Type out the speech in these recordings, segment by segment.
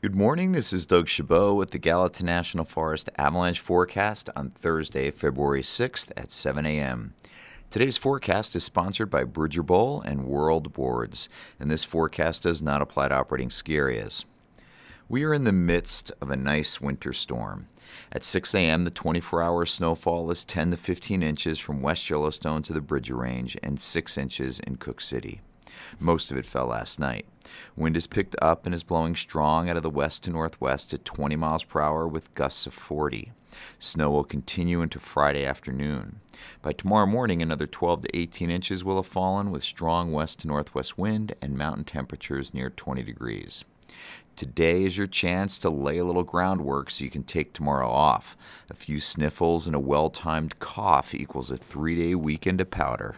Good morning. This is Doug Chabot with the Gallatin National Forest Avalanche Forecast on Thursday, February 6th at 7 a.m. Today's forecast is sponsored by Bridger Bowl and World Boards, and this forecast does not apply to operating ski areas. We are in the midst of a nice winter storm. At 6 a.m., the 24-hour snowfall is 10 to 15 inches from West Yellowstone to the Bridger Range and 6 inches in Cook City. Most of it fell last night. Wind is picked up and is blowing strong out of the west to northwest at 20 miles per hour with gusts of 40. Snow will continue into Friday afternoon. By tomorrow morning, another 12 to 18 inches will have fallen with strong west to northwest wind and mountain temperatures near 20 degrees. Today is your chance to lay a little groundwork so you can take tomorrow off. A few sniffles and a well-timed cough equals a 3-day weekend of powder.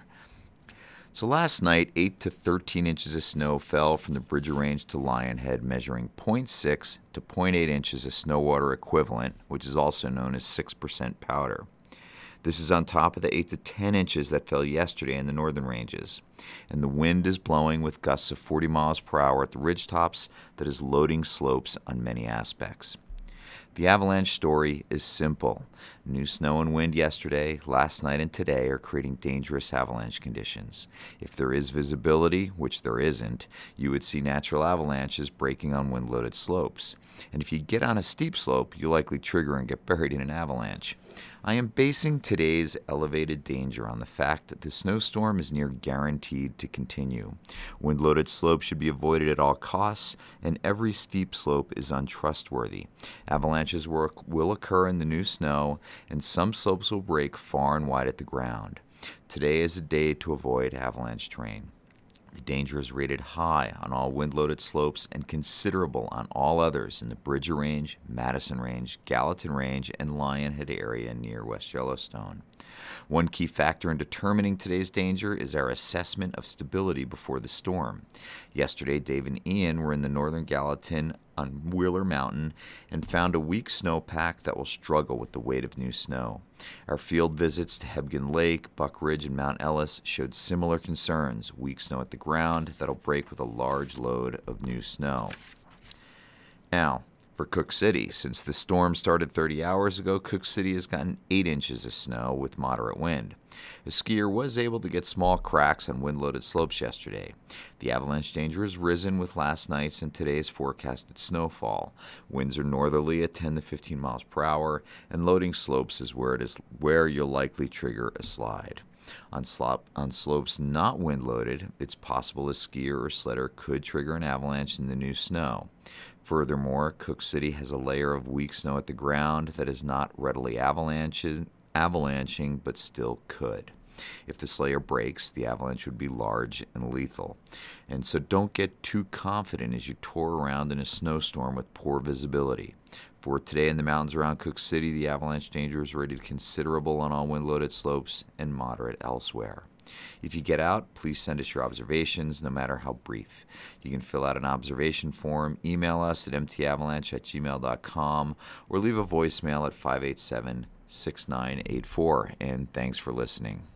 So last night, 8 to 13 inches of snow fell from the Bridger Range to Lionhead, measuring 0.6 to 0.8 inches of snow water equivalent, which is also known as 6% powder. This is on top of the 8 to 10 inches that fell yesterday in the northern ranges. And the wind is blowing with gusts of 40 miles per hour at the ridgetops that is loading slopes on many aspects. The avalanche story is simple. New snow and wind yesterday, last night, and today are creating dangerous avalanche conditions. If there is visibility, which there isn't, you would see natural avalanches breaking on wind-loaded slopes. And if you get on a steep slope, you'll likely trigger and get buried in an avalanche. I am basing today's elevated danger on the fact that the snowstorm is near guaranteed to continue. Wind-loaded slopes should be avoided at all costs, and every steep slope is untrustworthy. Avalanches will occur in the new snow, and some slopes will break far and wide at the ground. Today is a day to avoid avalanche terrain. The danger is rated high on all wind-loaded slopes and considerable on all others in the Bridger Range, Madison Range, Gallatin Range, and Lionhead area near West Yellowstone. One key factor in determining today's danger is our assessment of stability before the storm. Yesterday, Dave and Ian were in the northern Gallatin on Wheeler Mountain and found a weak snowpack that will struggle with the weight of new snow. Our field visits to Hebgen Lake, Buck Ridge, and Mount Ellis showed similar concerns: weak snow at the ground that'll break with a large load of new snow. Now, for Cook City, since the storm started 30 hours ago, Cook City has gotten 8 inches of snow with moderate wind. A skier was able to get small cracks on wind-loaded slopes yesterday. The avalanche danger has risen with last night's and today's forecasted snowfall. Winds are northerly at 10 to 15 miles per hour, and loading slopes is where you'll likely trigger a slide. On slopes not wind-loaded, it's possible a skier or sledder could trigger an avalanche in the new snow. Furthermore, Cook City has a layer of weak snow at the ground that is not readily avalanching but still could. If this layer breaks, the avalanche would be large and lethal. And so don't get too confident as you tour around in a snowstorm with poor visibility. For today in the mountains around Cook City, the avalanche danger is rated considerable on all wind-loaded slopes and moderate elsewhere. If you get out, please send us your observations, no matter how brief. You can fill out an observation form, email us at mtavalanche@gmail.com, or leave a voicemail at 587-6984. And thanks for listening.